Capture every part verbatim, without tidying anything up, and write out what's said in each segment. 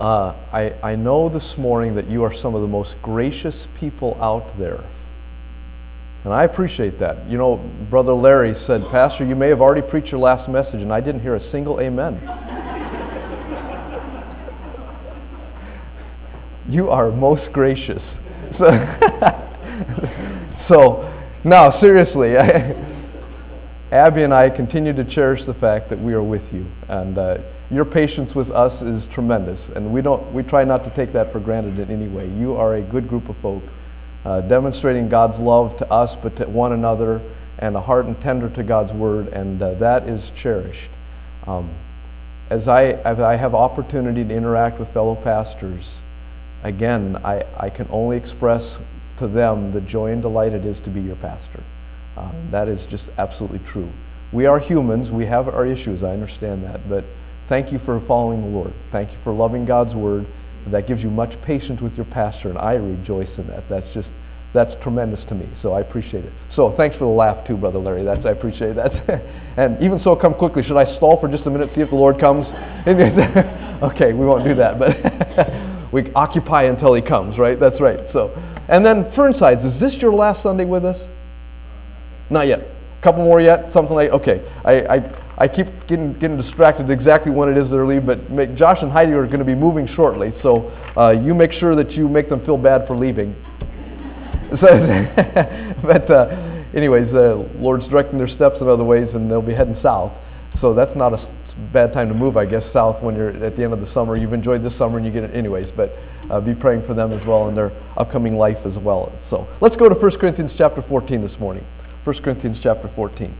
Uh, I, I know this morning that you are some of the most gracious people out there. And I appreciate that. You know, Brother Larry said, Pastor, you may have already preached your last message, and I didn't hear a single amen. You are most gracious. So, so now, seriously, Abby and I continue to cherish the fact that we are with you. And uh, your patience with us is tremendous, and we don't we try not to take that for granted in any way. You are a good group of folk, uh, demonstrating God's love to us, but to one another, and a heart and tender to God's word, and uh, that is cherished. Um, as I as I have opportunity to interact with fellow pastors, again, I, I can only express to them the joy and delight it is to be your pastor. Uh, that is just absolutely true. We are humans. We have our issues. I understand that, but thank you for following the Lord. Thank you for loving God's word. That gives you much patience with your pastor, and I rejoice in that. That's just, that's tremendous to me, so I appreciate it. So thanks for the laugh too, Brother Larry. That's, I appreciate that. And even so, come quickly. Should I stall for just a minute, see if the Lord comes? Okay, we won't do that, but we occupy until he comes, right? That's right. So, and then Fernsides, is this your last Sunday with us? Not yet. A couple more yet? Something like, okay. I, I I keep getting, getting distracted exactly when it is they're leaving, but make, Josh and Heidi are going to be moving shortly, so uh, you make sure that you make them feel bad for leaving. So, but uh, anyways, the uh, Lord's directing their steps in other ways, and they'll be heading south. So that's not a bad time to move, I guess, south when you're at the end of the summer. You've enjoyed this summer and you get it anyways, but uh, be praying for them as well in their upcoming life as well. So let's go to First Corinthians chapter fourteen this morning. First Corinthians chapter fourteen.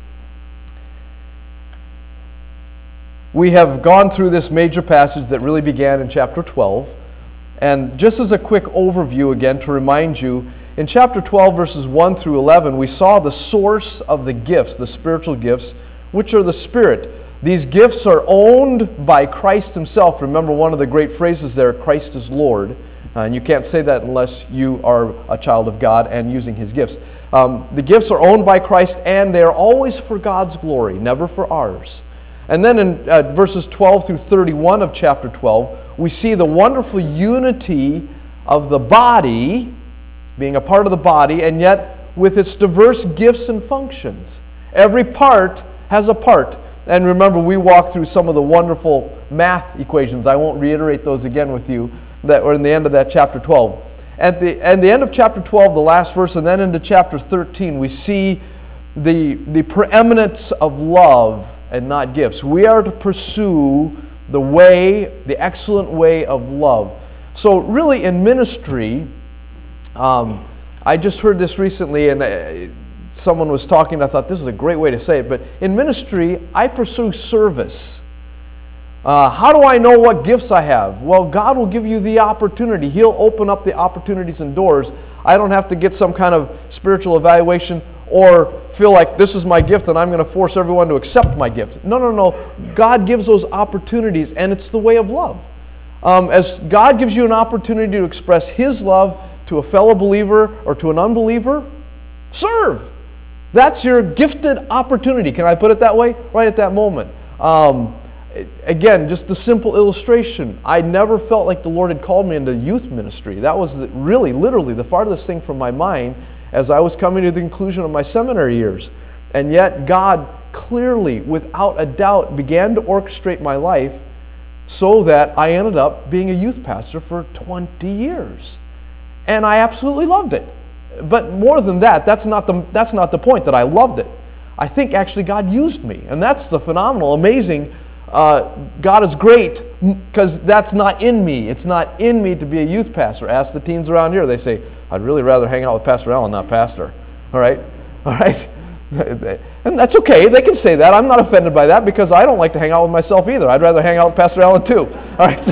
We have gone through this major passage that really began in chapter twelve. And just as a quick overview again to remind you, in chapter twelve verses one through eleven, we saw the source of the gifts, the spiritual gifts, which are the Spirit. These gifts are owned by Christ himself. Remember one of the great phrases there, Christ is Lord. Uh, and you can't say that unless you are a child of God and using his gifts. Um, the gifts are owned by Christ, and they are always for God's glory, never for ours. And then in uh, verses twelve through thirty-one of chapter twelve, we see the wonderful unity of the body, being a part of the body, and yet with its diverse gifts and functions. Every part has a part. And remember, we walked through some of the wonderful math equations. I won't reiterate those again with you that were in the end of that chapter twelve. At the, at the end of chapter twelve, the last verse, and then into chapter thirteen, we see the, the preeminence of love and not gifts. We are to pursue the way, the excellent way of love. So really in ministry, um, I just heard this recently, and uh, someone was talking, I thought this is a great way to say it, but in ministry, I pursue service. Uh, how do I know what gifts I have? Well, God will give you the opportunity. He'll open up the opportunities and doors. I don't have to get some kind of spiritual evaluation or feel like this is my gift and I'm going to force everyone to accept my gift. No, no, no. God gives those opportunities, and it's the way of love. Um, as God gives you an opportunity to express his love to a fellow believer or to an unbeliever, serve. That's your gifted opportunity. Can I put it that way? Right at that moment. Um, again, just a simple illustration. I never felt like the Lord had called me into youth ministry. That was really, literally the farthest thing from my mind as I was coming to the conclusion of my seminary years. And yet God clearly, without a doubt, began to orchestrate my life so that I ended up being a youth pastor for twenty years. And I absolutely loved it. But more than that, that's not the, that's not the point, that I loved it. I think actually God used me. And that's the phenomenal, amazing, uh, God is great, because that's not in me. It's not in me to be a youth pastor. Ask the teens around here. They say, I'd really rather hang out with Pastor Allen, not pastor. All right? All right? And that's okay. They can say that. I'm not offended by that, because I don't like to hang out with myself either. I'd rather hang out with Pastor Allen too. All right?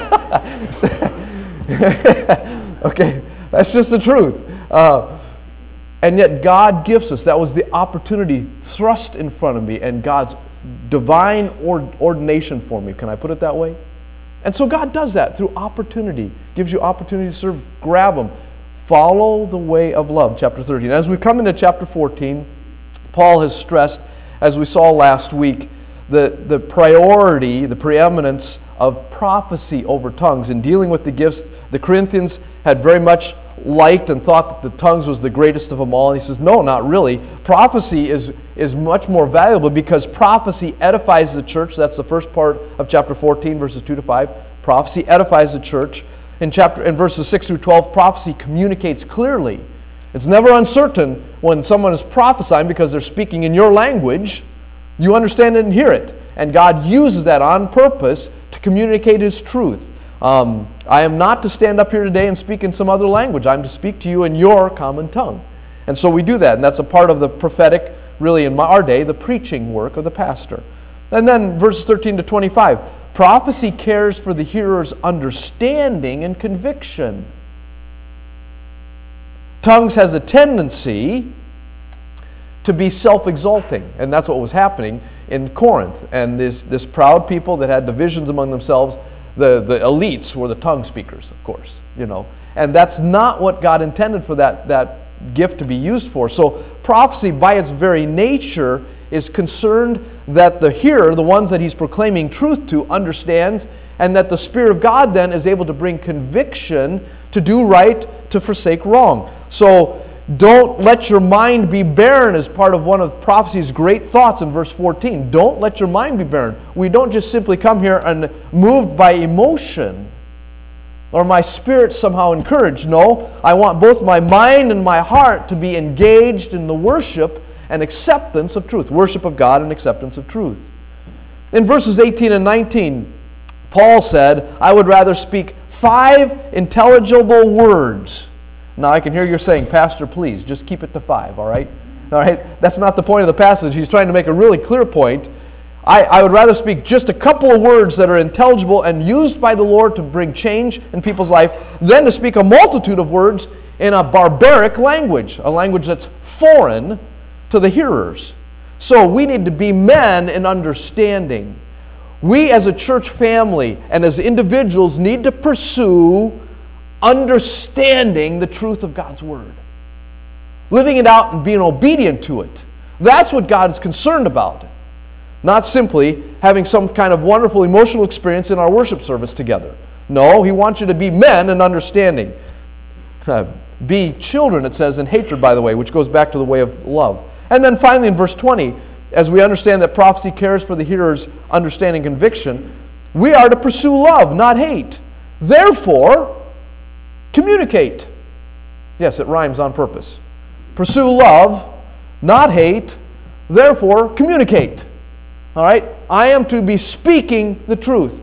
Okay. That's just the truth. Uh, and yet God gives us. That was the opportunity thrust in front of me, and God's divine ord- ordination for me. Can I put it that way? And so God does that through opportunity. Gives you opportunity to serve. Grab them. Follow the way of love. Chapter thirteen. As we come into chapter fourteen, Paul has stressed, as we saw last week, the, the priority, the preeminence of prophecy over tongues. In dealing with the gifts, the Corinthians had very much liked and thought that the tongues was the greatest of them all. And he says, no, not really. Prophecy is, is much more valuable because prophecy edifies the church. That's the first part of chapter fourteen, verses two to five. Prophecy edifies the church. In chapter in verses six through twelve, prophecy communicates clearly. It's never uncertain when someone is prophesying because they're speaking in your language. You understand it and hear it. And God uses that on purpose to communicate His truth. Um, I am not to stand up here today and speak in some other language. I'm to speak to you in your common tongue. And so we do that. And that's a part of the prophetic, really in our day, the preaching work of the pastor. And then verses thirteen to twenty-five. Prophecy cares for the hearer's understanding and conviction. Tongues has a tendency to be self-exalting, and that's what was happening in Corinth. And this, this proud people that had divisions among themselves, the, the elites were the tongue speakers, of course, you know. And that's not what God intended for that, that gift to be used for. So prophecy, by its very nature, is concerned that the hearer, the ones that he's proclaiming truth to, understands, and that the Spirit of God then is able to bring conviction to do right, to forsake wrong. So don't let your mind be barren as part of one of prophecy's great thoughts in verse fourteen. Don't let your mind be barren. We don't just simply come here and moved by emotion or my spirit somehow encouraged. No, I want both my mind and my heart to be engaged in the worship and acceptance of truth. Worship of God and acceptance of truth. In verses eighteen and nineteen, Paul said, I would rather speak five intelligible words. Now I can hear you saying, Pastor, please, just keep it to five, all right? All right? That's not the point of the passage. He's trying to make a really clear point. I, I would rather speak just a couple of words that are intelligible and used by the Lord to bring change in people's life than to speak a multitude of words in a barbaric language, a language that's foreign to the hearers. So we need to be men in understanding. We as a church family and as individuals need to pursue understanding the truth of God's Word. Living it out and being obedient to it. That's what God is concerned about. Not simply having some kind of wonderful emotional experience in our worship service together. No, He wants you to be men in understanding. Uh, be children, it says, in hatred, by the way, which goes back to the way of love. And then finally in verse twenty, as we understand that prophecy cares for the hearer's understanding conviction, we are to pursue love, not hate. Therefore, communicate. Yes, it rhymes on purpose. Pursue love, not hate. Therefore, communicate. All right? I am to be speaking the truth.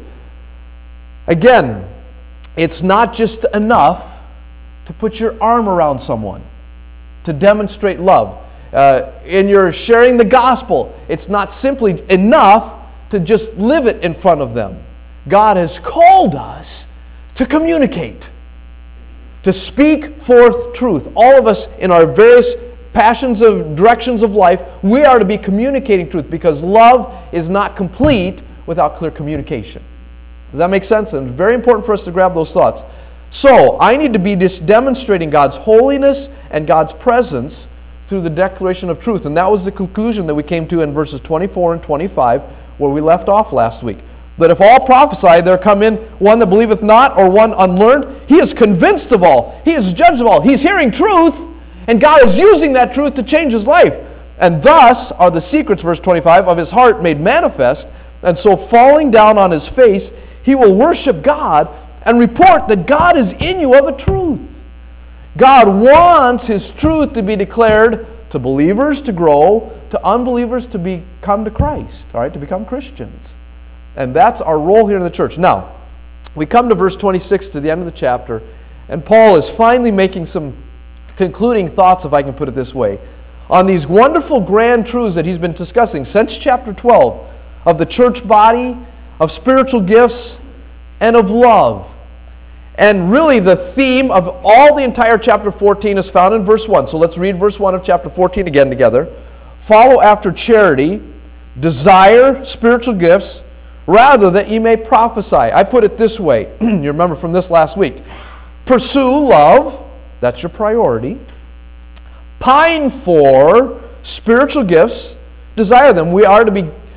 Again, it's not just enough to put your arm around someone, to demonstrate love. Uh, in your sharing the gospel, it's not simply enough to just live it in front of them. God has called us to communicate, to speak forth truth. All of us in our various passions of directions of life, we are to be communicating truth because love is not complete without clear communication. Does that make sense? And it's very important for us to grab those thoughts. So, I need to be just demonstrating God's holiness and God's presence through the declaration of truth. And that was the conclusion that we came to in verses twenty-four and twenty-five, where we left off last week. That if all prophesy, there come in one that believeth not, or one unlearned. He is convinced of all. He is judged of all. He's hearing truth, and God is using that truth to change his life. And thus are the secrets, verse twenty-five, of his heart made manifest. And so falling down on his face, he will worship God and report that God is in you of a truth. God wants his truth to be declared to believers to grow, to unbelievers to be, come to Christ, all right, to become Christians. And that's our role here in the church. Now, we come to verse twenty-six, to the end of the chapter, and Paul is finally making some concluding thoughts, if I can put it this way, on these wonderful grand truths that he's been discussing since chapter twelve of the church body, of spiritual gifts, and of love. And really the theme of all the entire chapter fourteen is found in verse one. So let's read verse one of chapter fourteen again together. Follow after charity, desire spiritual gifts, rather that ye may prophesy. I put it this way. You remember from this last week. Pursue love. That's your priority. Pine for spiritual gifts. Desire them. We are to be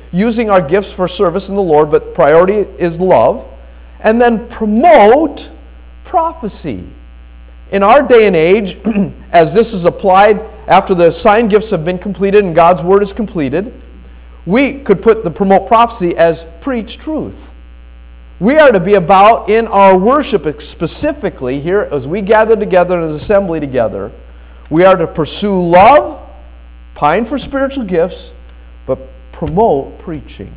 using our gifts for service in the Lord, but priority is love. And then promote prophecy. In our day and age, as this is applied after the assigned gifts have been completed and God's word is completed, we could put the promote prophecy as preach truth. We are to be about in our worship specifically here as we gather together in an assembly together. We are to pursue love, pine for spiritual gifts, but promote preaching.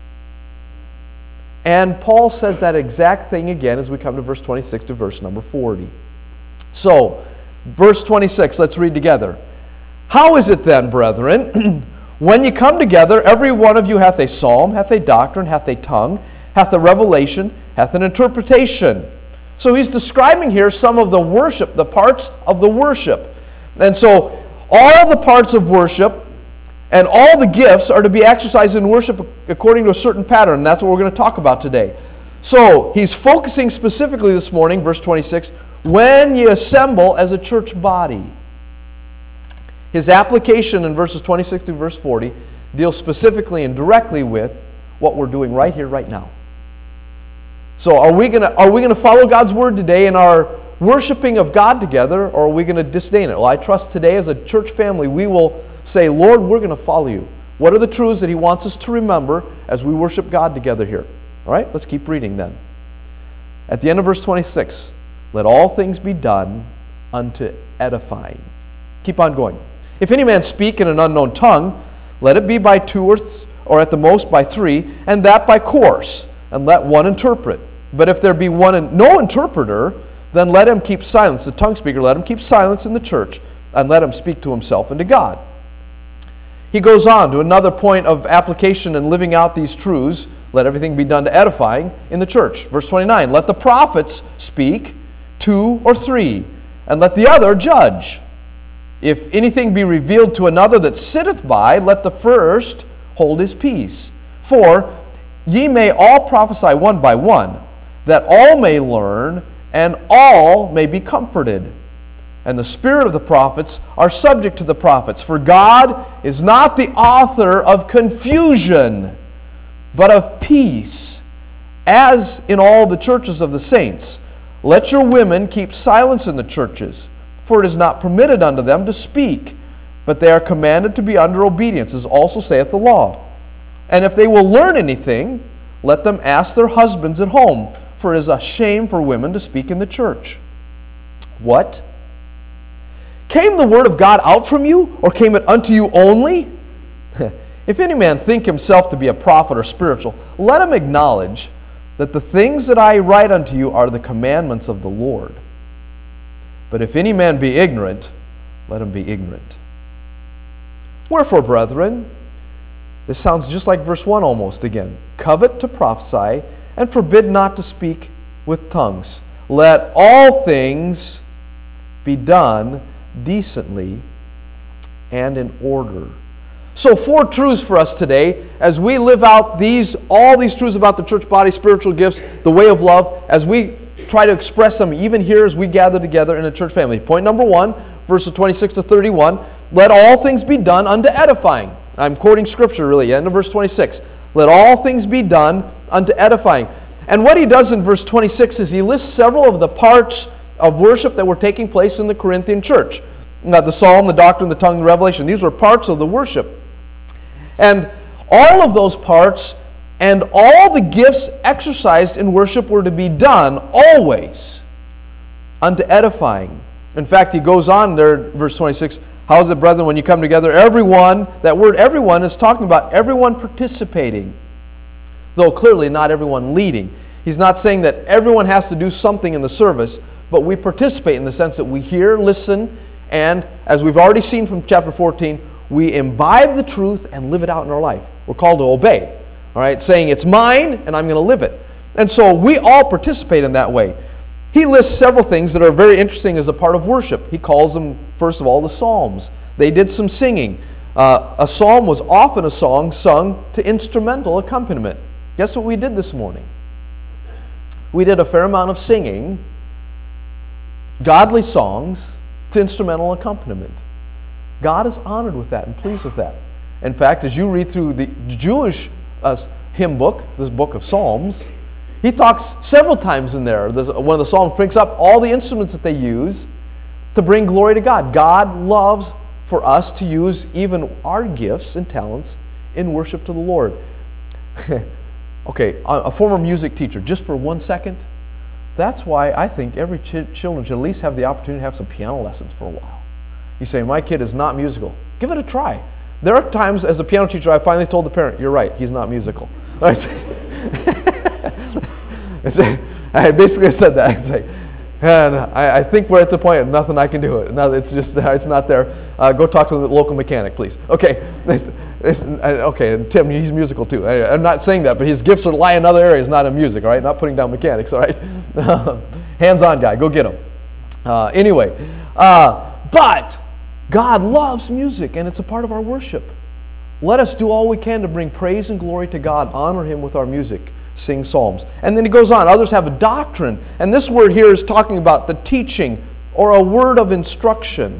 And Paul says that exact thing again as we come to verse twenty-six to verse number forty. So, verse twenty-six, let's read together. How is it then, brethren, when you come together, every one of you hath a psalm, hath a doctrine, hath a tongue, hath a revelation, hath an interpretation. So he's describing here some of the worship, the parts of the worship. And so all the parts of worship and all the gifts are to be exercised in worship according to a certain pattern. And that's what we're going to talk about today. So he's focusing specifically this morning, verse twenty-six, when you assemble as a church body. His application in verses twenty-six through verse forty deals specifically and directly with what we're doing right here, right now. So are we going to are we going to follow God's word today in our worshiping of God together, or are we going to disdain it? Well, I trust today as a church family we will say, Lord, we're going to follow you. What are the truths that he wants us to remember as we worship God together here? All right, let's keep reading then. At the end of verse twenty-six, let all things be done unto edifying. Keep on going. If any man speak in an unknown tongue, let it be by two or, th- or at the most by three, and that by course, and let one interpret. But if there be one and no interpreter, then let him keep silence. The tongue speaker, let him keep silence in the church, and let him speak to himself and to God. He goes on to another point of application and living out these truths. Let everything be done to edifying in the church. Verse twenty-nine, let the prophets speak, two or three, and let the other judge. If anything be revealed to another that sitteth by, let the first hold his peace. For ye may all prophesy one by one, that all may learn, and all may be comforted. And the spirit of the prophets are subject to the prophets. For God is not the author of confusion, but of peace, as in all the churches of the saints. Let your women keep silence in the churches, for it is not permitted unto them to speak, but they are commanded to be under obedience, as also saith the law. And if they will learn anything, let them ask their husbands at home, for it is a shame for women to speak in the church. What? Came the word of God out from you, or came it unto you only? If any man think himself to be a prophet or spiritual, let him acknowledge that the things that I write unto you are the commandments of the Lord. But if any man be ignorant, let him be ignorant. Wherefore, brethren, this sounds just like verse one almost again. Covet to prophesy, and forbid not to speak with tongues. Let all things be done decently and in order. So four truths for us today as we live out these all these truths about the church body, spiritual gifts, the way of love, as we try to express them even here as we gather together in a church family. Point number one, verses twenty-six to thirty-one, let all things be done unto edifying. I'm quoting scripture really, end of verse twenty-six. Let all things be done unto edifying. And what he does in verse twenty-six is he lists several of the parts of worship that were taking place in the Corinthian church. Now, the psalm, the doctrine, the tongue, the revelation, these were parts of the worship. And all of those parts and all the gifts exercised in worship were to be done always unto edifying. In fact, he goes on there, verse twenty-six, how is it, brethren, when you come together? Everyone, that word everyone is talking about everyone participating, though clearly not everyone leading. He's not saying that everyone has to do something in the service, but we participate in the sense that we hear, listen, and as we've already seen from chapter fourteen, we imbibe the truth and live it out in our life. We're called to obey, all right, saying it's mine and I'm going to live it. And so we all participate in that way. He lists several things that are very interesting as a part of worship. He calls them, first of all, the Psalms. They did some singing. Uh, a psalm was often a song sung to instrumental accompaniment. Guess what we did this morning? We did a fair amount of singing, godly songs, to instrumental accompaniment. God is honored with that and pleased with that. In fact, as you read through the Jewish uh, hymn book, this book of Psalms, he talks several times in there. There's, one of the Psalms brings up all the instruments that they use to bring glory to God. God loves for us to use even our gifts and talents in worship to the Lord. Okay, a former music teacher, just for one second, that's why I think every ch- children should at least have the opportunity to have some piano lessons for a while. You say, my kid is not musical. Give it a try. There are times as a piano teacher I finally told the parent, you're right, he's not musical. I basically said that. I say, and I, I think we're at the point of nothing I can do it. No, it's just it's not there. Uh, go talk to the local mechanic, please. Okay, it's, it's, okay. And Tim, he's musical too. I, I'm not saying that, but his gifts are lie in other areas, not in music. All right, not putting down mechanics. All right, hands-on guy. Go get him. Uh, anyway, uh, but God loves music, and it's a part of our worship. Let us do all we can to bring praise and glory to God, honor Him with our music, sing psalms. And then he goes on, others have a doctrine. And this word here is talking about the teaching or a word of instruction.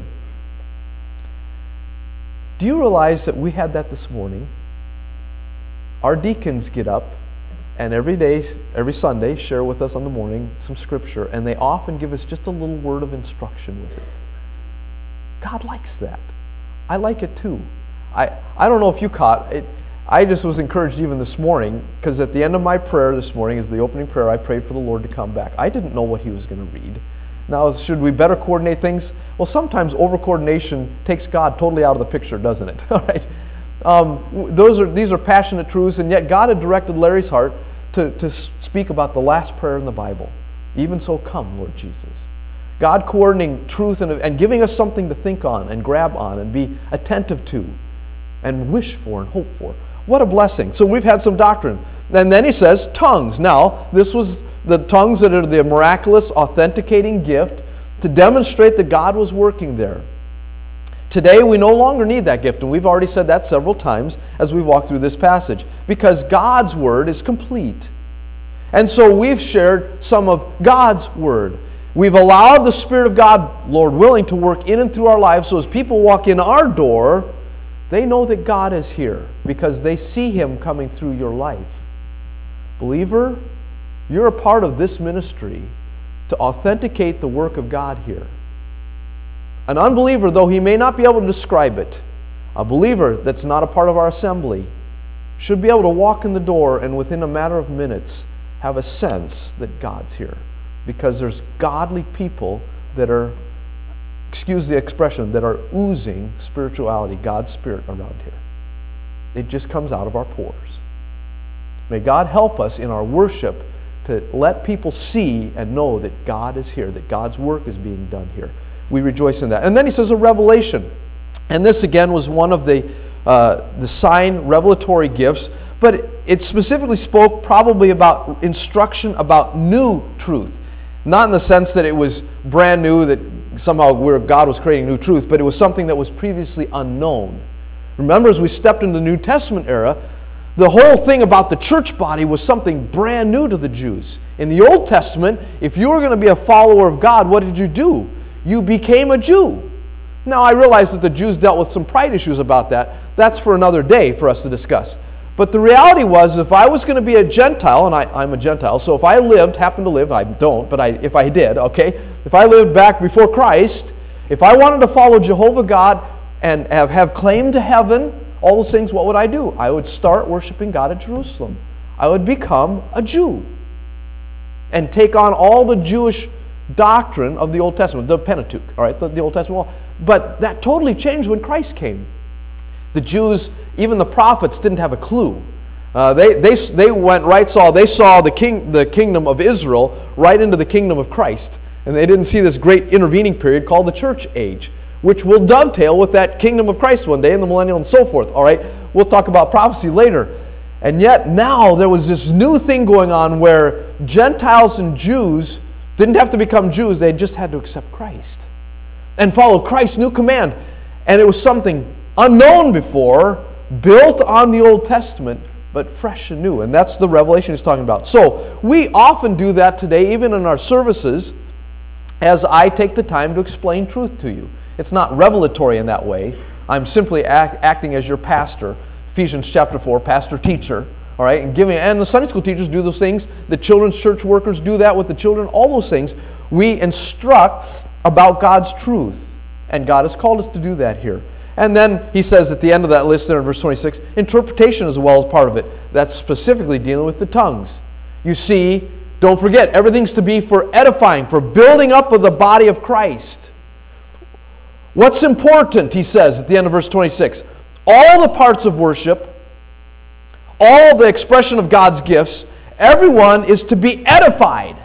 Do you realize that we had that this morning? Our deacons get up and every day, every Sunday, share with us on the morning some scripture, and they often give us just a little word of instruction with it. God likes that. I like it too. I, I don't know if you caught it. I just was encouraged even this morning, because at the end of my prayer this morning, as the opening prayer, I prayed for the Lord to come back. I didn't know what he was going to read. Now, should we better coordinate things? Well, sometimes over-coordination takes God totally out of the picture, doesn't it? All right. Um, those are these are passionate truths, and yet God had directed Larry's heart to, to speak about the last prayer in the Bible. Even so, come, Lord Jesus. God coordinating truth and, and giving us something to think on and grab on and be attentive to and wish for and hope for. What a blessing. So we've had some doctrine. And then he says tongues. Now, this was the tongues that are the miraculous authenticating gift to demonstrate that God was working there. Today, we no longer need that gift, and we've already said that several times as we walk through this passage, because God's word is complete. And so we've shared some of God's word. We've allowed the Spirit of God, Lord willing, to work in and through our lives, so as people walk in our door, they know that God is here because they see Him coming through your life. Believer, you're a part of this ministry to authenticate the work of God here. An unbeliever, though he may not be able to describe it, a believer that's not a part of our assembly should be able to walk in the door and within a matter of minutes have a sense that God's here. Because there's godly people that are, excuse the expression, that are oozing spirituality, God's Spirit around here. It just comes out of our pores. May God help us in our worship to let people see and know that God is here, that God's work is being done here. We rejoice in that. And then he says a revelation. And this again was one of the, uh, the sign revelatory gifts, but it specifically spoke probably about instruction about new truth. Not in the sense that it was brand new, that somehow where God was creating new truth, but it was something that was previously unknown. Remember, as we stepped into the New Testament era, the whole thing about the church body was something brand new to the Jews. In the Old Testament, if you were going to be a follower of God, what did you do? You became a Jew. Now, I realize that the Jews dealt with some pride issues about that. That's for another day for us to discuss. But the reality was, if I was going to be a Gentile, and I, I'm a Gentile, so if I lived, happened to live, I don't, but I, if I did, okay, if I lived back before Christ, if I wanted to follow Jehovah God and have, have claim to heaven, all those things, what would I do? I would start worshiping God at Jerusalem. I would become a Jew and take on all the Jewish doctrine of the Old Testament, the Pentateuch, all right, the, the Old Testament law. But that totally changed when Christ came. The Jews, even the prophets, didn't have a clue. Uh, they, they, they went right, saw, they saw the, king, the kingdom of Israel right into the kingdom of Christ. And they didn't see this great intervening period called the church age, which will dovetail with that kingdom of Christ one day in the millennial and so forth. All right, we'll talk about prophecy later. And yet now there was this new thing going on where Gentiles and Jews didn't have to become Jews, they just had to accept Christ and follow Christ's new command. And it was something unknown before, built on the Old Testament, but fresh and new. And that's the revelation he's talking about. So we often do that today, even in our services, as I take the time to explain truth to you. It's not revelatory in that way. I'm simply act, acting as your pastor, Ephesians chapter four, pastor-teacher, All right, and giving, and the Sunday school teachers do those things. The children's church workers do that with the children. All those things. We instruct about God's truth, and God has called us to do that here. And then he says at the end of that list there in verse twenty-six, interpretation as well as part of it. That's specifically dealing with the tongues. You see, don't forget, everything's to be for edifying, for building up of the body of Christ. What's important, he says at the end of verse twenty-six, all the parts of worship, all the expression of God's gifts, everyone is to be edified.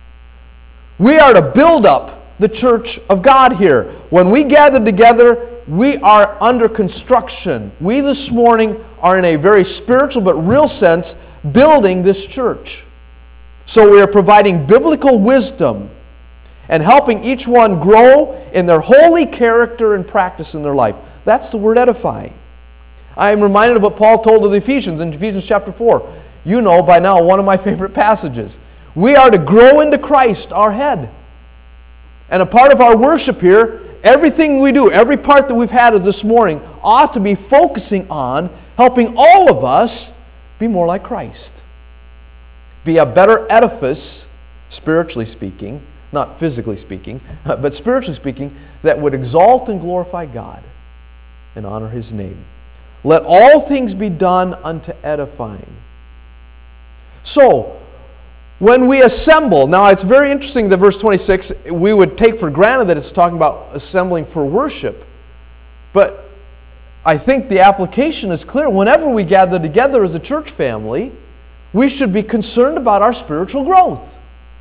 We are to build up the church of God here. When we gather together, we are under construction. We this morning are in a very spiritual but real sense building this church. So we are providing biblical wisdom and helping each one grow in their holy character and practice in their life. That's the word edify. I am reminded of what Paul told to the Ephesians in Ephesians chapter four. You know by now one of my favorite passages. We are to grow into Christ, our head. And a part of our worship here, everything we do, every part that we've had of this morning ought to be focusing on helping all of us be more like Christ. Be a better edifice, spiritually speaking, not physically speaking, but spiritually speaking, that would exalt and glorify God and honor His name. Let all things be done unto edifying. So, when we assemble, now it's very interesting that verse twenty-six, we would take for granted that it's talking about assembling for worship. But I think the application is clear. Whenever we gather together as a church family, we should be concerned about our spiritual growth.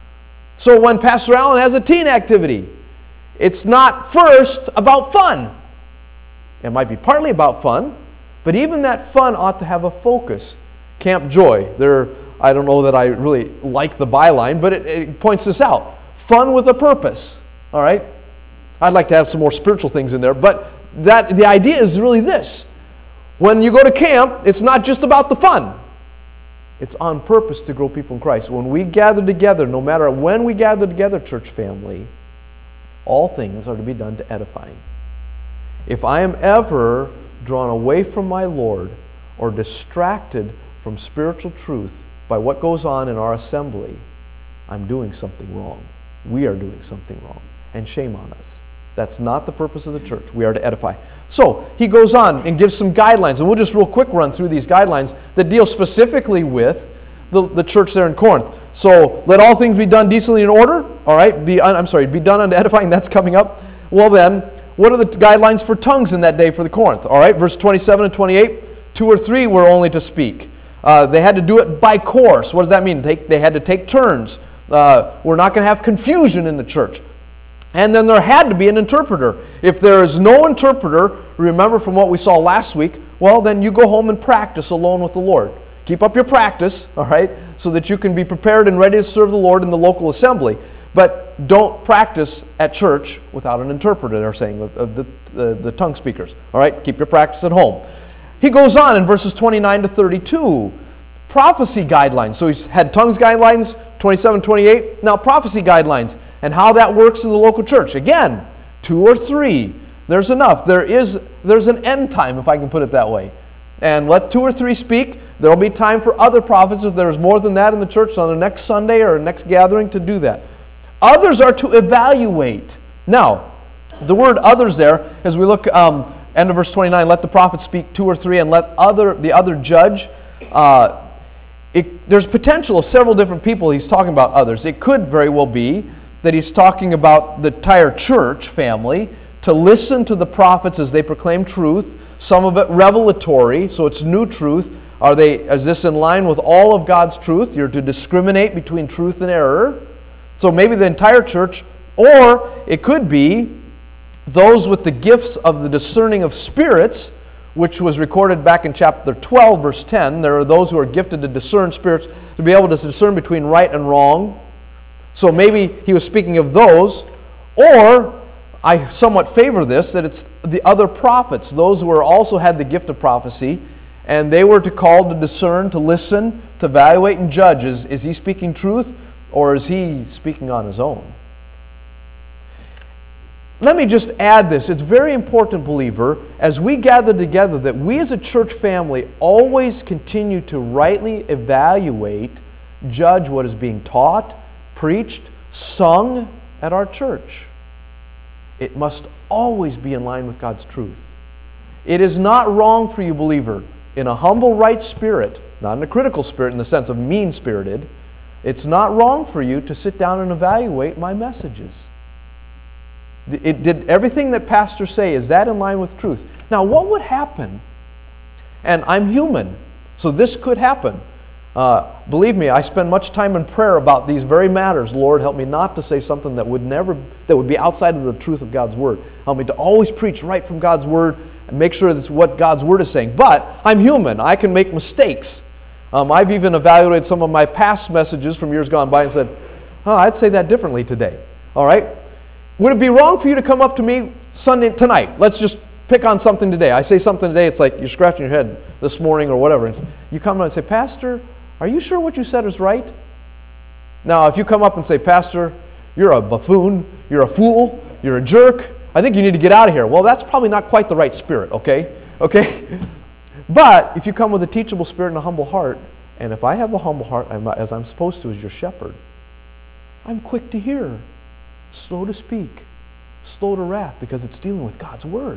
So when Pastor Allen has a teen activity, it's not first about fun. It might be partly about fun, but even that fun ought to have a focus. Camp Joy, there, I don't know that I really like the byline, but it, it points this out. Fun with a purpose. All right? I'd like to have some more spiritual things in there, but that the idea is really this. When you go to camp, it's not just about the fun. It's on purpose to grow people in Christ. When we gather together, no matter when we gather together, church family, all things are to be done to edifying. If I am ever drawn away from my Lord or distracted from spiritual truth by what goes on in our assembly, I'm doing something wrong. We are doing something wrong. And shame on us. That's not the purpose of the church. We are to edify. So, he goes on and gives some guidelines. And we'll just real quick run through these guidelines that deal specifically with the, the church there in Corinth. So, let all things be done decently in order. All right? Be, I'm sorry, be done unto edifying. That's coming up. Well then, what are the guidelines for tongues in that day for the Corinth? All right? Verse twenty-seven and twenty-eight. Two or three were only to speak. Uh, they had to do it by course. What does that mean? They, they had to take turns. Uh, we're not going to have confusion in the church. And then there had to be an interpreter. If there is no interpreter, remember from what we saw last week, well, then you go home and practice alone with the Lord. Keep up your practice, all right, so that you can be prepared and ready to serve the Lord in the local assembly. But don't practice at church without an interpreter, they're saying, of the, the, the tongue speakers. All right, keep your practice at home. He goes on in verses twenty-nine to thirty-two. Prophecy guidelines. So he's had tongues guidelines, twenty-seven, twenty-eight. Now prophecy guidelines. And how that works in the local church. Again, two or three. There's enough. There is, there's an end time, if I can put it that way. And let two or three speak. There will be time for other prophets, if there's more than that in the church, on the next Sunday or next gathering, to do that. Others are to evaluate. Now, the word others there, as we look, um, end of verse twenty-nine, let the prophet speak two or three, and let other the other judge. Uh, it, there's potential of several different people he's talking about others. It could very well be that he's talking about the entire church family to listen to the prophets as they proclaim truth, some of it revelatory, so it's new truth. Are they, is this in line with all of God's truth? You're to discriminate between truth and error. So maybe the entire church, or it could be those with the gifts of the discerning of spirits, which was recorded back in chapter twelve, verse ten. There are those who are gifted to discern spirits, to be able to discern between right and wrong. So maybe he was speaking of those, or I somewhat favor this, that it's the other prophets, those who are also had the gift of prophecy, and they were to call to discern, to listen, to evaluate and judge. Is, is he speaking truth, or is he speaking on his own? let me just add this. It's very important, believer, as we gather together, that we as a church family always continue to rightly evaluate, judge what is being taught, preached, sung at our church. It must always be in line with God's truth. It is not wrong for you, believer, in a humble, right spirit, not in a critical spirit in the sense of mean-spirited, it's not wrong for you to sit down and evaluate my messages. It did everything that pastors say, is that in line with truth? Now, what would happen? And I'm human, so this could happen. Uh, believe me, I spend much time in prayer about these very matters. Lord, help me not to say something that would never, that would be outside of the truth of God's Word. Help me to always preach right from God's Word and make sure that's what God's Word is saying. But I'm human. I can make mistakes. Um, I've even evaluated some of my past messages from years gone by and said, oh, I'd say that differently today. All right? Would it be wrong for you to come up to me Sunday tonight? Let's just pick on something today. I say something today, it's like you're scratching your head this morning or whatever. You come up and say, Pastor, are you sure what you said is right? Now, if you come up and say, Pastor, you're a buffoon, you're a fool, you're a jerk, I think you need to get out of here. Well, that's probably not quite the right spirit, okay? Okay? But if you come with a teachable spirit and a humble heart, and if I have a humble heart, as I'm supposed to as your shepherd, I'm quick to hear, slow to speak, slow to wrath, because it's dealing with God's Word.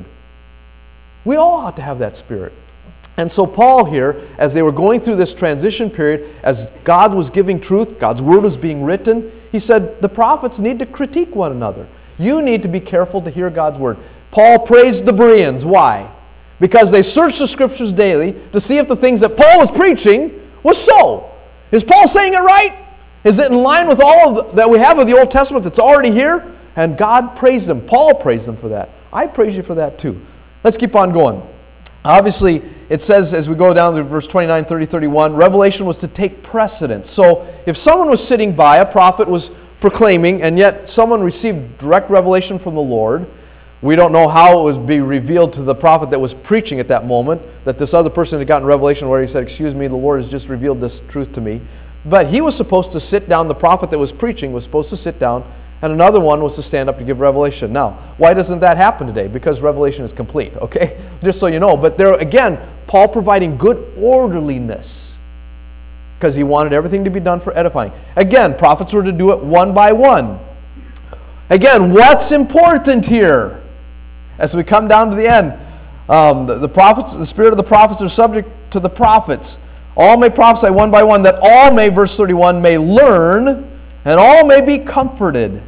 We all ought to have that spirit. And so Paul here, as they were going through this transition period, as God was giving truth, God's Word was being written, he said the prophets need to critique one another. You need to be careful to hear God's Word. Paul praised the Bereans. Why? Because they searched the Scriptures daily to see if the things that Paul was preaching was so. Is Paul saying it right? Is it in line with all of the, that we have of the Old Testament that's already here? And God praised them. Paul praised them for that. I praise you for that too. Let's keep on going. Obviously, it says as we go down to verse twenty-nine, thirty, thirty-one, revelation was to take precedence. So if someone was sitting by, a prophet was proclaiming, and yet someone received direct revelation from the Lord, we don't know how it would be revealed to the prophet that was preaching at that moment, that this other person had gotten revelation where he said, excuse me, the Lord has just revealed this truth to me. But he was supposed to sit down, the prophet that was preaching was supposed to sit down, and another one was to stand up to give revelation. Now, why doesn't that happen today? Because revelation is complete, okay? Just so you know. But there, again, Paul providing good orderliness, because he wanted everything to be done for edifying. Again, prophets were to do it one by one. Again, what's important here? As we come down to the end, um, the, the prophets, the spirit of the prophets are subject to the prophets. All may prophesy one by one, that all may, verse thirty-one, may learn, and all may be comforted.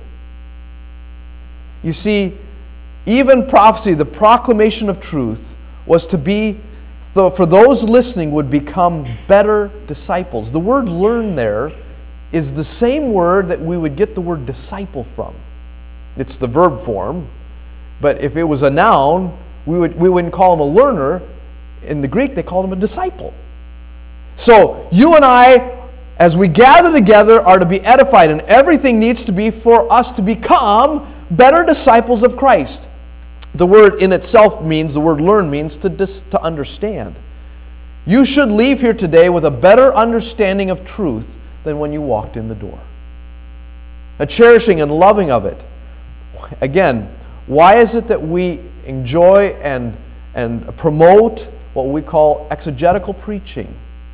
You see, even prophecy, the proclamation of truth, was to be, for those listening, would become better disciples. The word learn there is the same word that we would get the word disciple from. It's the verb form, but if it was a noun, we, would, we wouldn't call him a learner. In the Greek, they called him a disciple. So, you and I, as we gather together, are to be edified, and everything needs to be for us to become better disciples of Christ. The word in itself means, the word learn means to, dis, to understand. You should leave here today with a better understanding of truth than when you walked in the door. A cherishing and loving of it. Again, why is it that we enjoy and, and promote what we call exegetical preaching?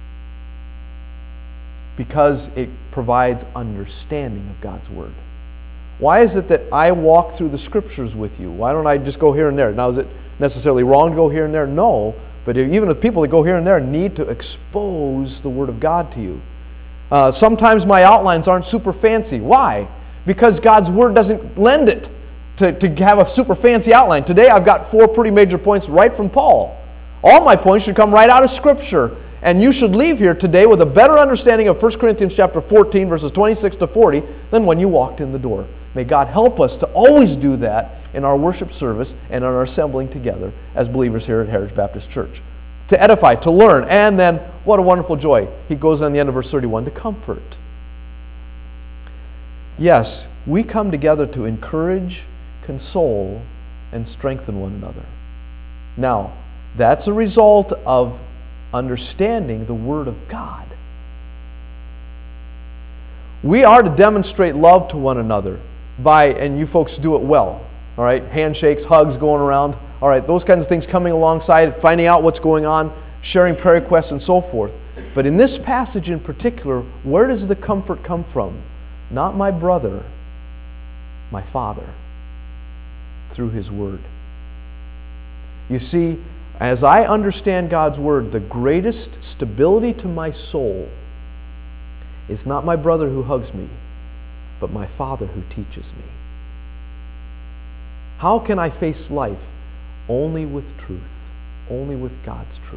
Because it provides understanding of God's Word. Why is it that I walk through the Scriptures with you? Why don't I just go here and there? Now, is it necessarily wrong to go here and there? No. But even the people that go here and there need to expose the Word of God to you. Uh, sometimes my outlines aren't super fancy. Why? Because God's Word doesn't lend it to, to have a super fancy outline. Today I've got four pretty major points right from Paul. All my points should come right out of Scripture. And you should leave here today with a better understanding of First Corinthians chapter fourteen, verses twenty-six to forty, than when you walked in the door. May God help us to always do that in our worship service and in our assembling together as believers here at Heritage Baptist Church. To edify, to learn, and then, what a wonderful joy. He goes on the end of verse thirty-one, to comfort. Yes, we come together to encourage, console, and strengthen one another. Now, that's a result of understanding the Word of God. We are to demonstrate love to one another by, and you folks do it well, All right, handshakes, hugs going around. All right, those kinds of things coming alongside, finding out what's going on, sharing prayer requests and so forth. But in this passage in particular, where does the comfort come from? Not my brother, my Father, through His Word. You see, as I understand God's Word, the greatest stability to my soul is not my brother who hugs me, but my Father who teaches me. How can I face life? Only with truth, only with God's truth.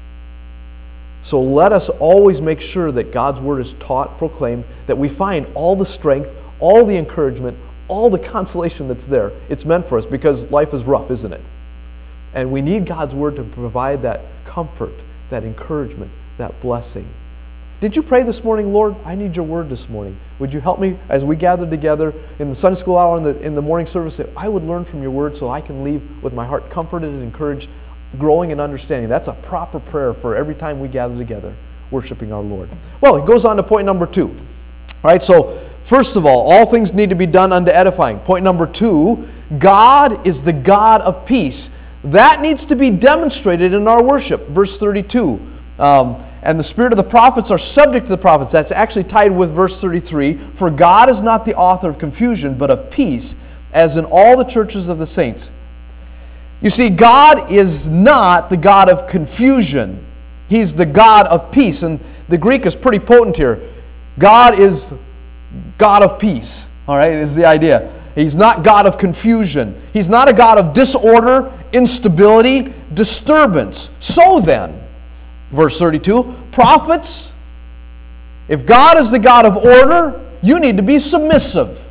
So let us always make sure that God's Word is taught, proclaimed, that we find all the strength, all the encouragement, all the consolation that's there. It's meant for us because life is rough, isn't it? And we need God's Word to provide that comfort, that encouragement, that blessing. Did you pray this morning, Lord, I need your Word this morning. Would you help me as we gather together in the Sunday school hour in the, in the morning service, that I would learn from your Word so I can leave with my heart comforted and encouraged, growing in understanding. That's a proper prayer for every time we gather together, worshiping our Lord. Well, he goes on to point number two. All right, so first of all, all things need to be done unto edifying. Point number two, God is the God of peace. That needs to be demonstrated in our worship. Verse thirty-two, um, and the spirit of the prophets are subject to the prophets. That's actually tied with verse thirty-three. For God is not the author of confusion, but of peace, as in all the churches of the saints. You see, God is not the God of confusion. He's the God of peace. And the Greek is pretty potent here. God is God of peace. All right, is the idea. He's not God of confusion. He's not a God of disorder, instability, disturbance. So then, verse thirty-two, prophets, if God is the God of order, you need to be submissive.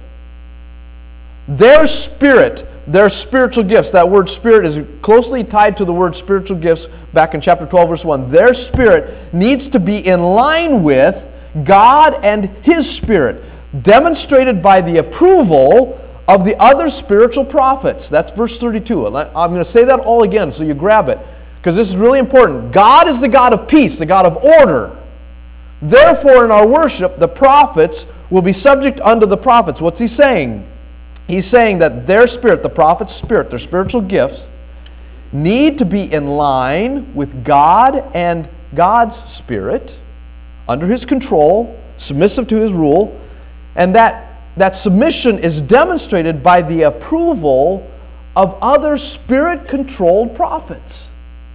Their spirit, their spiritual gifts, that word spirit is closely tied to the word spiritual gifts back in chapter twelve, verse one. Their spirit needs to be in line with God and His Spirit, demonstrated by the approval of the other spiritual prophets. That's verse thirty-two. I'm going to say that all again so you grab it, because this is really important. God is the God of peace, the God of order. Therefore, in our worship, the prophets will be subject unto the prophets. What's he saying? He's saying that their spirit, the prophet's spirit, their spiritual gifts, need to be in line with God and God's Spirit, under His control, submissive to His rule, and that, that submission is demonstrated by the approval of other Spirit-controlled prophets.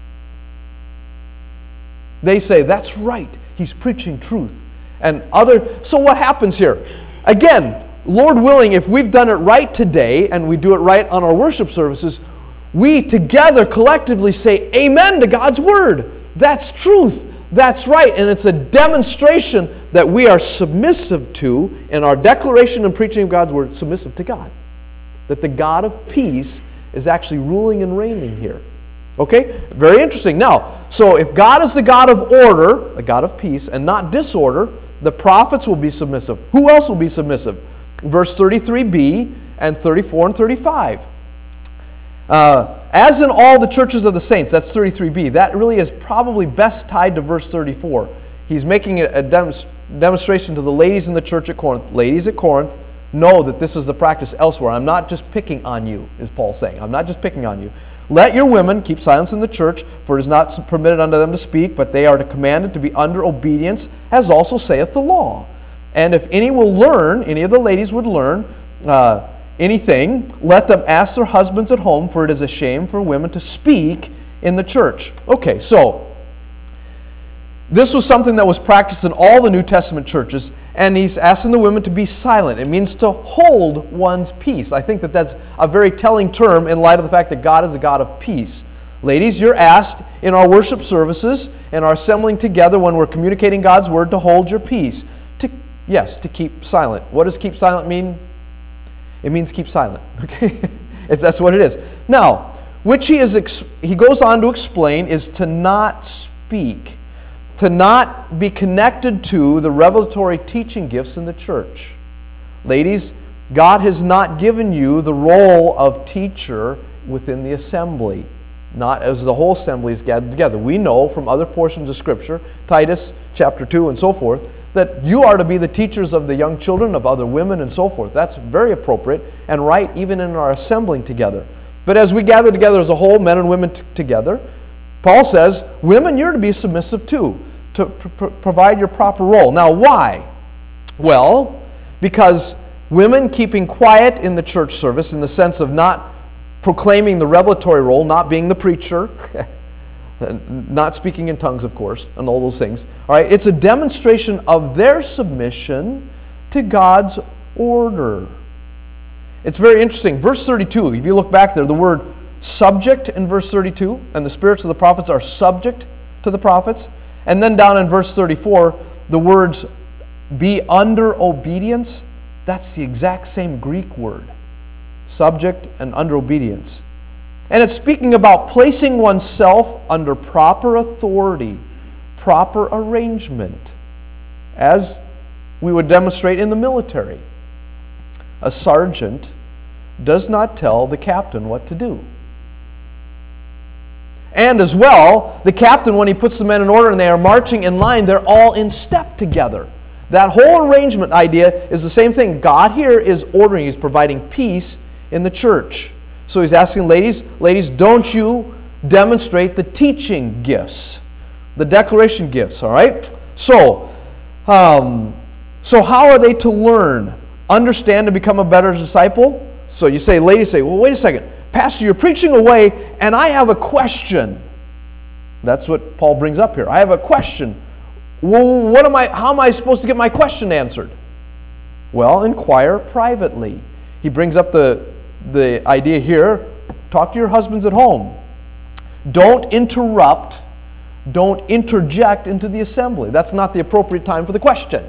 They say, that's right, he's preaching truth. And other, so what happens here? Again, Lord willing, if we've done it right today, and we do it right on our worship services, we together collectively say amen to God's Word. That's truth. That's right. And it's a demonstration that we are submissive to, in our declaration and preaching of God's Word, submissive to God. That the God of peace is actually ruling and reigning here. Okay? Very interesting. Now, so if God is the God of order, the God of peace, and not disorder, the prophets will be submissive. Who else will be submissive? Verse thirty-three b and thirty-four and thirty-five. Uh, as in all the churches of the saints, that's thirty-three b. That really is probably best tied to verse thirty-four. He's making a, a demonst- demonstration to the ladies in the church at Corinth. Ladies at Corinth, know that this is the practice elsewhere. I'm not just picking on you, is Paul saying. I'm not just picking on you. Let your women keep silence in the church, for it is not permitted unto them to speak, but they are commanded to be under obedience, as also saith the law. And if any will learn, any of the ladies would learn uh, anything, let them ask their husbands at home, for it is a shame for women to speak in the church. Okay, so this was something that was practiced in all the New Testament churches, and he's asking the women to be silent. It means to hold one's peace. I think that that's a very telling term in light of the fact that God is a God of peace. Ladies, you're asked in our worship services and our assembling together when we're communicating God's Word to hold your peace. To, yes, to keep silent. What does keep silent mean? It means keep silent. Okay, it's, that's what it is. Now, which he is ex- he goes on to explain is to not speak, to not be connected to the revelatory teaching gifts in the church. Ladies, God has not given you the role of teacher within the assembly, not as the whole assembly is gathered together. We know from other portions of Scripture, Titus chapter two and so forth, that you are to be the teachers of the young children, of other women and so forth. That's very appropriate. and right even in our assembling together. But as we gather together as a whole, men and women t- together, Paul says, women, you're to be submissive too, to pr- provide your proper role. Now, why? Well, because women keeping quiet in the church service, in the sense of not proclaiming the revelatory role, not being the preacher, not speaking in tongues, of course, and all those things. All right, it's a demonstration of their submission to God's order. It's very interesting. Verse thirty-two, if you look back there, the word subject in verse thirty-two, and the spirits of the prophets are subject to the prophets. And then down in verse thirty-four, the words be under obedience, that's the exact same Greek word. Subject and under obedience. And it's speaking about placing oneself under proper authority, proper arrangement, as we would demonstrate in the military. A sergeant does not tell the captain what to do. And as well, the captain, when he puts the men in order and they are marching in line, they're all in step together. That whole arrangement idea is the same thing. God here is ordering, He's providing peace in the church. So He's asking ladies, ladies, don't you demonstrate the teaching gifts, the declaration gifts, all right? So, um, so how are they to learn, understand, and become a better disciple? So you say, ladies say, well, wait a second. Pastor, you're preaching away, and I have a question. That's what Paul brings up here. I have a question. Well, what am I? How am I supposed to get my question answered? Well, inquire privately. He brings up the, the idea here. Talk to your husbands at home. Don't interrupt. Don't interject into the assembly. That's not the appropriate time for the question.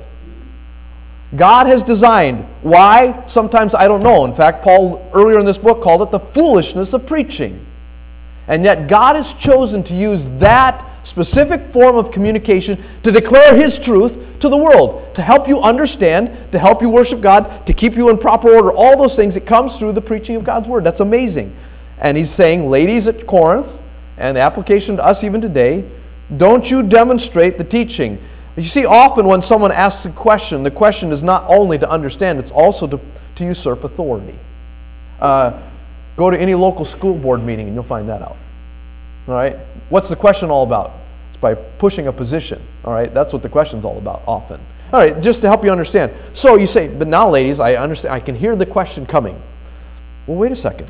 God has designed. Why? Sometimes I don't know. In fact, Paul earlier in this book called it the foolishness of preaching. And yet God has chosen to use that specific form of communication to declare His truth to the world, to help you understand, to help you worship God, to keep you in proper order. All those things, it comes through the preaching of God's Word. That's amazing. And he's saying, ladies at Corinth, and the application to us even today, don't you demonstrate the teaching. You see, often when someone asks a question, the question is not only to understand, it's also to, to usurp authority. Uh, go to any local school board meeting and you'll find that out. All right? What's the question all about? It's by pushing a position. All right? That's what the question's all about, often. All right, just to help you understand. So you say, but now, ladies, I understand. I can hear the question coming. Well, wait a second.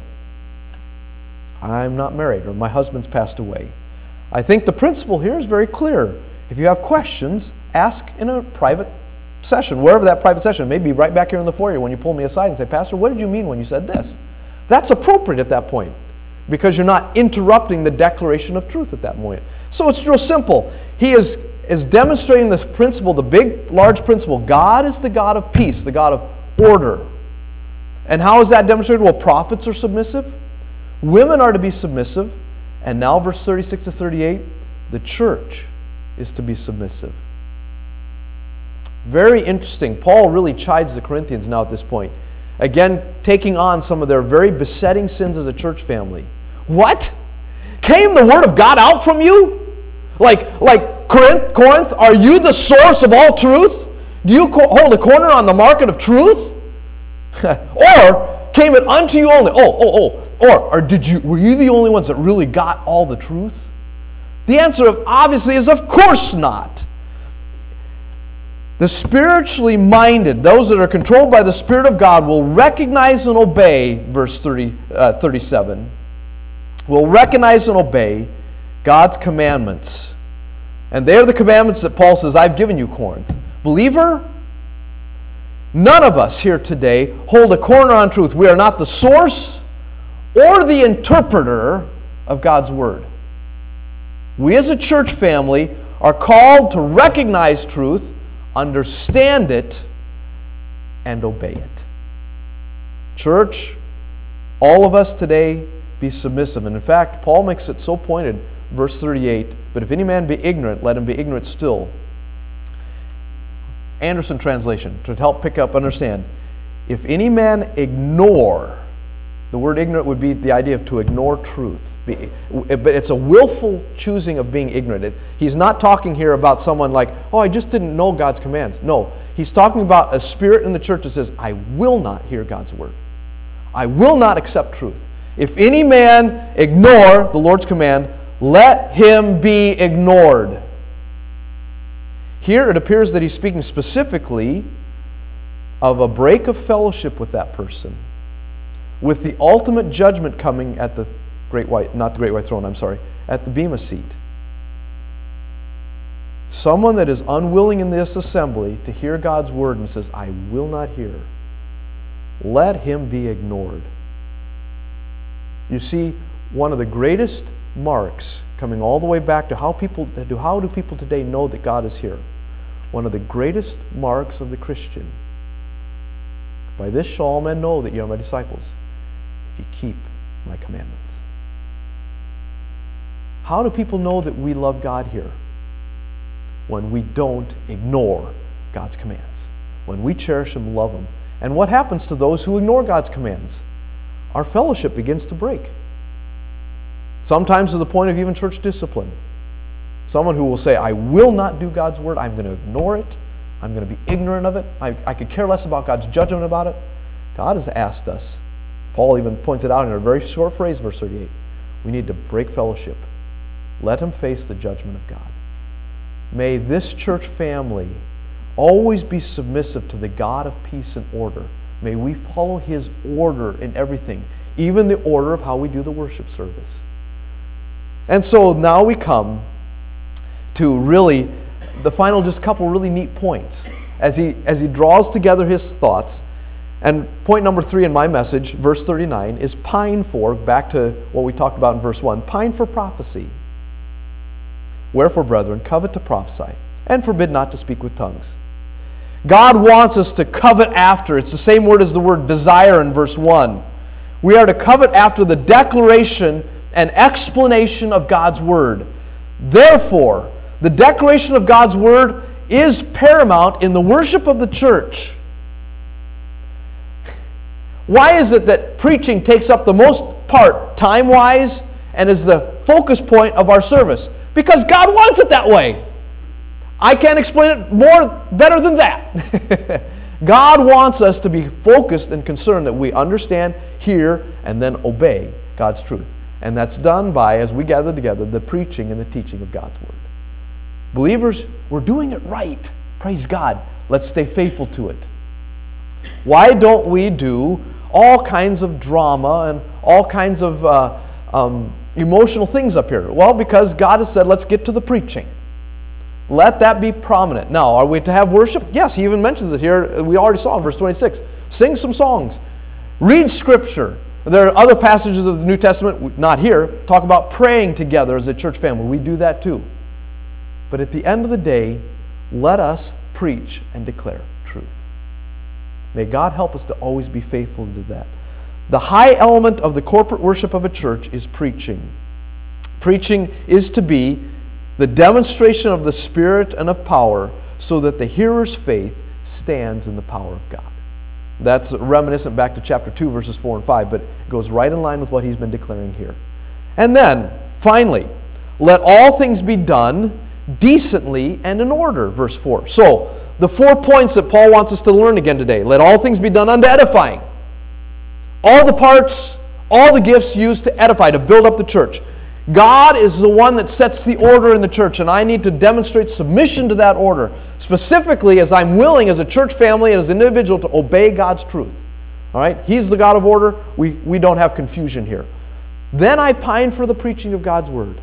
I'm not married, or my husband's passed away. I think the principle here is very clear. If you have questions, ask in a private session, wherever that private session, maybe right back here in the foyer when you pull me aside and say, Pastor, what did you mean when you said this? That's appropriate at that point because you're not interrupting the declaration of truth at that moment. So it's real simple. He is, is demonstrating this principle, the big, large principle. God is the God of peace, the God of order. And how is that demonstrated? Well, prophets are submissive. Women are to be submissive. And now verse thirty-six to thirty-eight, the church is to be submissive. Very interesting. Paul really chides the Corinthians now at this point. Again, taking on some of their very besetting sins as a church family. What? Came the word of God out from you? Like, like Corinth, Corinth, are you the source of all truth? Do you co- hold a corner on the market of truth? Or came it unto you only? Oh, oh, oh. Or, or did you? Were you the only ones that really got all the truth? The answer of obviously is of course not. The spiritually minded, those that are controlled by the Spirit of God, will recognize and obey, verse thirty, uh, thirty-seven, will recognize and obey God's commandments. And they are the commandments that Paul says, I've given you, Corinth. Believer, none of us here today hold a corner on truth. We are not the source or the interpreter of God's Word. We as a church family are called to recognize truth, understand it, and obey it. Church, all of us today be submissive. And in fact, Paul makes it so pointed, verse thirty-eight, but if any man be ignorant, let him be ignorant still. Anderson translation, to help pick up, understand. If any man ignore, the word ignorant would be the idea of to ignore truth. Be, but it's a willful choosing of being ignorant. It, he's not talking here about someone like, oh, I just didn't know God's commands. No, he's talking about a spirit in the church that says, I will not hear God's word. I will not accept truth. If any man ignore the Lord's command, let him be ignored. Here it appears that he's speaking specifically of a break of fellowship with that person, with the ultimate judgment coming at the great white, not the great white throne, I'm sorry, at the Bema seat. Someone that is unwilling in this assembly to hear God's word and says, I will not hear, let him be ignored. You see, one of the greatest marks, coming all the way back to how people, to how do people today know that God is here? One of the greatest marks of the Christian. By this shall all men know that you are my disciples, if you keep my commandments. How do people know that we love God here? When we don't ignore God's commands. When we cherish Him, love Him. And what happens to those who ignore God's commands? Our fellowship begins to break. Sometimes to the point of even church discipline. Someone who will say, I will not do God's word, I'm going to ignore it, I'm going to be ignorant of it, I, I could care less about God's judgment about it. God has asked us, Paul even points it out in a very short phrase, verse thirty-eight, we need to break fellowship. Let him face the judgment of God. May this church family always be submissive to the God of peace and order. May we follow His order in everything, even the order of how we do the worship service. And so now we come to really the final just couple really neat points as he as he draws together his thoughts. And point number three in my message, verse thirty-nine, is pine for, back to what we talked about in verse one, pine for prophecy. Wherefore, brethren, covet to prophesy, and forbid not to speak with tongues. God wants us to covet after. It's the same word as the word desire in verse one. We are to covet after the declaration and explanation of God's word. Therefore, the declaration of God's word is paramount in the worship of the church. Why is it that preaching takes up the most part, time-wise, and is the focus point of our service? Because God wants it that way. I can't explain it more better than that. God wants us to be focused and concerned that we understand, hear, and then obey God's truth. And that's done by, as we gather together, the preaching and the teaching of God's word. Believers, we're doing it right. Praise God. Let's stay faithful to it. Why don't we do all kinds of drama and all kinds of uh, um, emotional things up here? Well, because God has said, let's get to the preaching. Let that be prominent. Now, are we to have worship? Yes, He even mentions it here. We already saw in verse twenty-six. Sing some songs. Read Scripture. There are other passages of the New Testament, not here, talk about praying together as a church family. We do that too. But at the end of the day, let us preach and declare truth. May God help us to always be faithful to that. The high element of the corporate worship of a church is preaching. Preaching is to be the demonstration of the Spirit and of power so that the hearer's faith stands in the power of God. That's reminiscent back to chapter two, verses four and five, but it goes right in line with what he's been declaring here. And then, finally, let all things be done decently and in order, verse four. So, the four points that Paul wants us to learn again today. Let all things be done unto edifying. All the parts, all the gifts used to edify, to build up the church. God is the one that sets the order in the church, and I need to demonstrate submission to that order, specifically as I'm willing as a church family and as an individual to obey God's truth. All right? He's the God of order. We, we don't have confusion here. Then I pine for the preaching of God's word.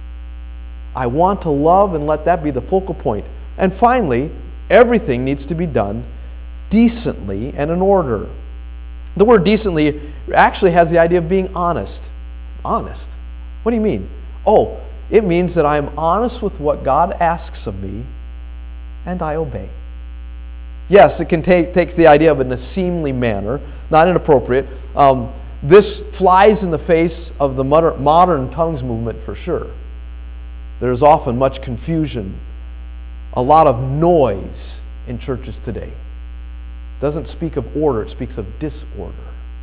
I want to love and let that be the focal point. And finally, everything needs to be done decently and in order. The word decently actually has the idea of being honest. Honest. What do you mean? Oh, it means that I am honest with what God asks of me and I obey. Yes, it can take, take the idea of in a seemly manner, not inappropriate. Um, this flies in the face of the modern, modern tongues movement for sure. There's often much confusion, a lot of noise in churches today. It doesn't speak of order, it speaks of disorder.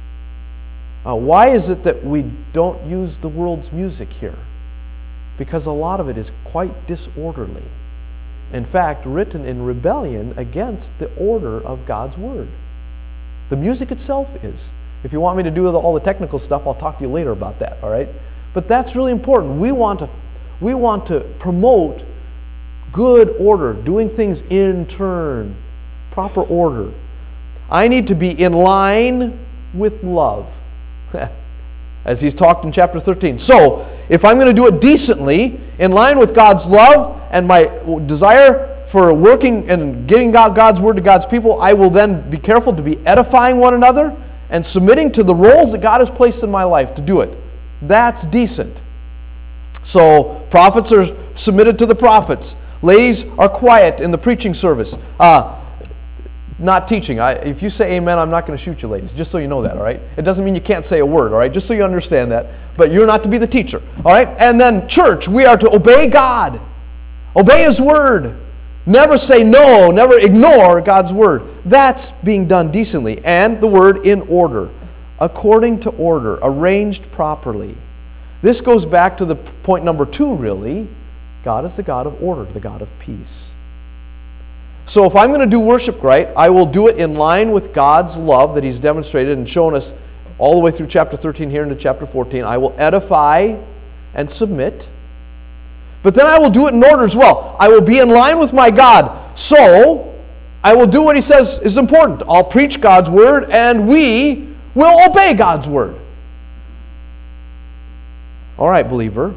Uh, why is it that we don't use the world's music here? Because a lot of it is quite disorderly. In fact, written in rebellion against the order of God's word. The music itself is. If you want me to do all the technical stuff, I'll talk to you later about that, all right? But that's really important. We want to, we want to promote good order, doing things in turn, proper order. I need to be in line with love, as he's talked in chapter thirteen. So, if I'm going to do it decently, in line with God's love and my desire for working and getting God, God's word to God's people, I will then be careful to be edifying one another and submitting to the roles that God has placed in my life to do it. That's decent. So, prophets are submitted to the prophets. Ladies are quiet in the preaching service. Uh, not teaching. I, if you say amen, I'm not going to shoot you, ladies, just so you know that, all right? It doesn't mean you can't say a word, all right? Just so you understand that. But you're not to be the teacher, all right? And then church, we are to obey God. Obey His word. Never say no, never ignore God's word. That's being done decently. And the word in order, according to order, arranged properly. This goes back to the point number two, really. God is the God of order, the God of peace. So if I'm going to do worship right, I will do it in line with God's love that He's demonstrated and shown us all the way through chapter thirteen here into chapter fourteen. I will edify and submit. But then I will do it in order as well. I will be in line with my God. So I will do what He says is important. I'll preach God's word, and we will obey God's word. All right, believer.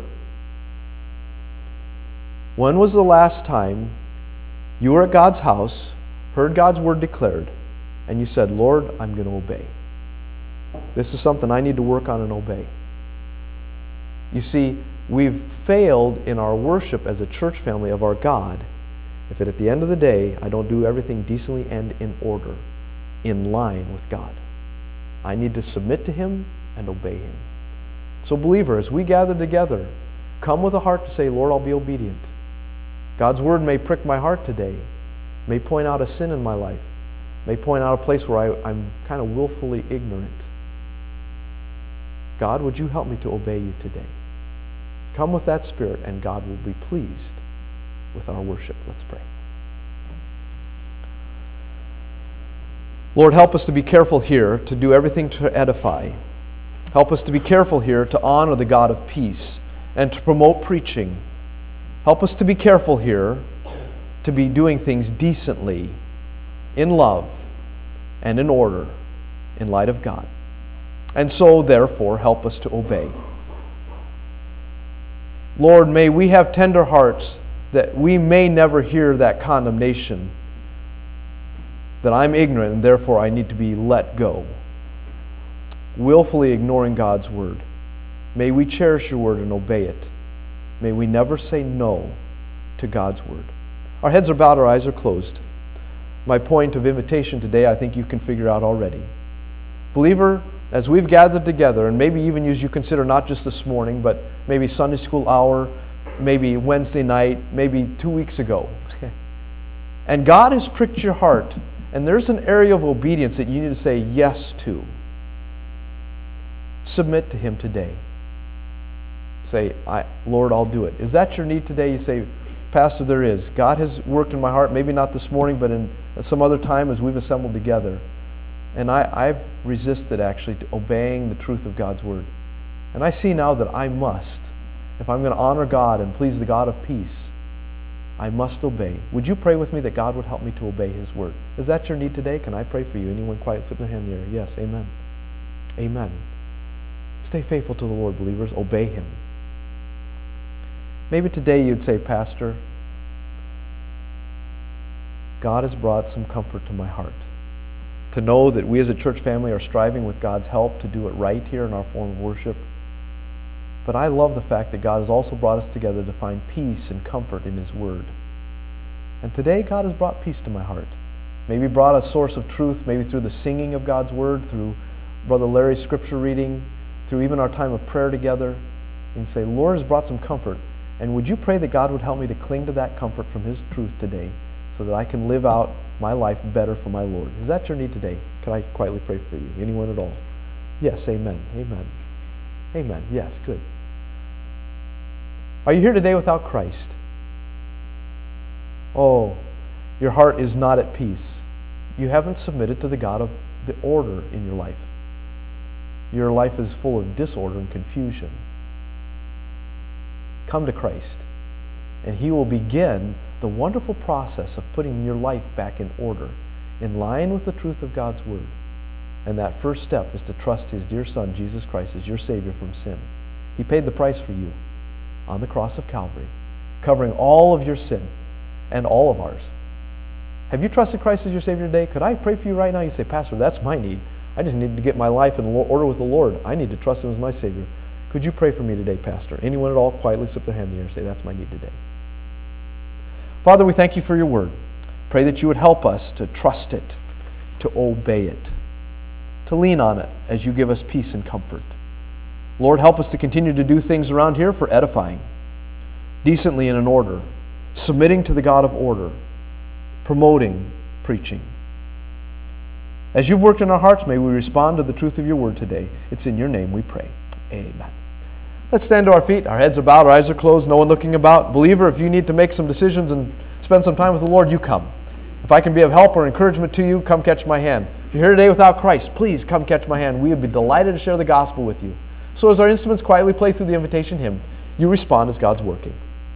When was the last time you were at God's house, heard God's word declared, and you said, Lord, I'm going to obey? This is something I need to work on and obey. You see, we've failed in our worship as a church family of our God if at the end of the day I don't do everything decently and in order, in line with God. I need to submit to Him and obey Him. So believer, as we gather together, come with a heart to say, Lord, I'll be obedient. God's word may prick my heart today, may point out a sin in my life, may point out a place where I, I'm kind of willfully ignorant. God, would you help me to obey you today? Come with that spirit, and God will be pleased with our worship. Let's pray. Lord, help us to be careful here to do everything to edify. Help us to be careful here to honor the God of peace and to promote preaching. Help us to be careful here to be doing things decently, in love, and in order, in light of God. And so, therefore, help us to obey. Lord, may we have tender hearts that we may never hear that condemnation that I'm ignorant and therefore I need to be let go. Willfully ignoring God's word. May we cherish your word and obey it. May we never say no to God's word. Our heads are bowed, our eyes are closed. My point of invitation today, I think you can figure out already. Believer, as we've gathered together, and maybe even as you consider not just this morning, but maybe Sunday school hour, maybe Wednesday night, maybe two weeks ago, and God has pricked your heart, and there's an area of obedience that you need to say yes to. Submit to Him today. Say, I, Lord, I'll do it. Is that your need today? You say, Pastor, there is. God has worked in my heart, maybe not this morning, but in some other time as we've assembled together. And I, I've resisted actually to obeying the truth of God's word. And I see now that I must. If I'm going to honor God and please the God of peace, I must obey. Would you pray with me that God would help me to obey His word? Is that your need today? Can I pray for you? Anyone quiet? Put their hand in the air. Yes, amen. Amen. Stay faithful to the Lord, believers. Obey Him. Maybe today you'd say, Pastor, God has brought some comfort to my heart. To know that we as a church family are striving with God's help to do it right here in our form of worship. But I love the fact that God has also brought us together to find peace and comfort in His word. And today God has brought peace to my heart. Maybe brought a source of truth, maybe through the singing of God's word, through Brother Larry's scripture reading, through even our time of prayer together. And say, Lord has brought some comfort. And would you pray that God would help me to cling to that comfort from His truth today so that I can live out my life better for my Lord? Is that your need today? Can I quietly pray for you? Anyone at all? Yes, amen. Amen. Amen. Yes, good. Are you here today without Christ? Oh, your heart is not at peace. You haven't submitted to the God of the order in your life. your life is full of disorder and confusion. Come to Christ, and He will begin the wonderful process of putting your life back in order, in line with the truth of God's Word. And that first step is to trust His dear Son, Jesus Christ, as your Savior from sin. He paid the price for you on the cross of Calvary, covering all of your sin and all of ours. Have you trusted Christ as your Savior today? Could I pray for you right now? You say, Pastor, that's my need. I just need to get my life in order with the Lord. I need to trust Him as my Savior. Could you pray for me today, Pastor? Anyone at all, quietly slip their hand in the air and say, that's my need today. Father, we thank You for Your Word. Pray that You would help us to trust it, to obey it, to lean on it as You give us peace and comfort. Lord, help us to continue to do things around here for edifying, decently and in order, submitting to the God of order, promoting preaching. As You've worked in our hearts, may we respond to the truth of Your Word today. It's in Your name we pray. Amen. Let's stand to our feet. Our heads are bowed, our eyes are closed, no one looking about. Believer, if you need to make some decisions and spend some time with the Lord, you come. If I can be of help or encouragement to you, come catch my hand. If you're here today without Christ, please come catch my hand. We would be delighted to share the gospel with you. So as our instruments quietly play through the invitation hymn, you respond as God's working.